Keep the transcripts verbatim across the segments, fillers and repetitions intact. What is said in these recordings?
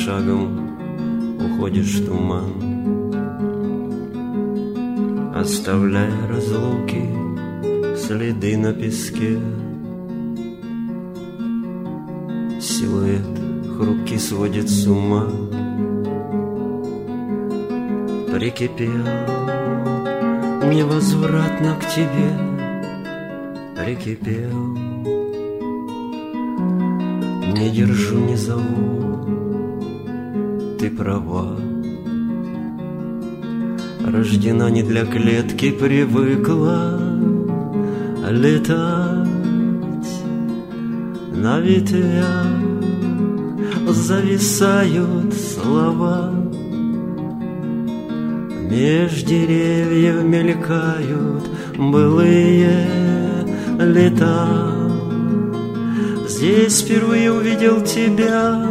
шагом уходишь в туман, оставляя разлуки следы на песке. Силуэт хрупкий сводит с ума. Прикипел невозвратно к тебе, прикипел. Не держу, не зову, ты права. Рождена не для клетки, привыкла летать на ветвях. Зависают слова, меж деревьев мелькают былые лета. Здесь впервые увидел тебя,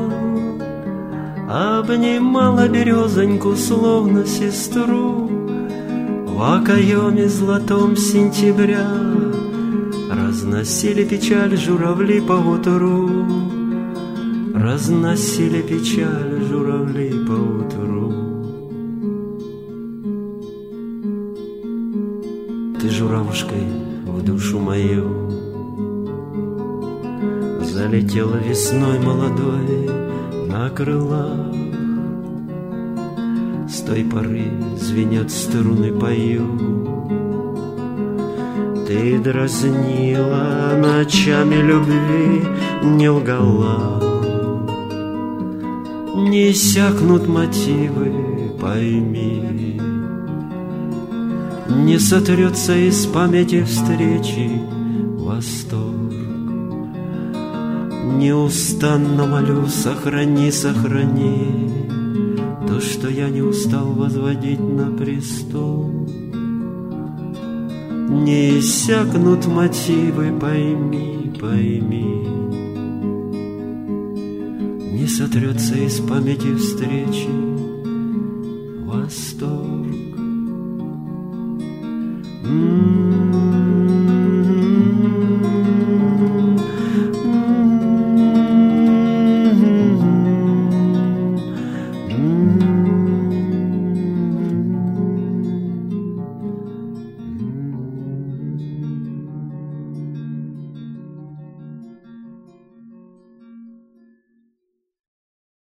обнимала березоньку, словно сестру. В окоеме золотом сентября разносили печаль журавли поутру, разносили печаль журавли поутру. Ты журавушкой в душу мою залетела весной молодой на крылах. С той поры звенят струны, пою. Ты дразнила ночами любви, не лгала. Не иссякнут мотивы, пойми. Не сотрется из памяти встречи восторг. Неустанно молю, сохрани, сохрани то, что я не устал возводить на престол. Не иссякнут мотивы, пойми, пойми. Не сотрется из памяти встречи восторг. М-м-м.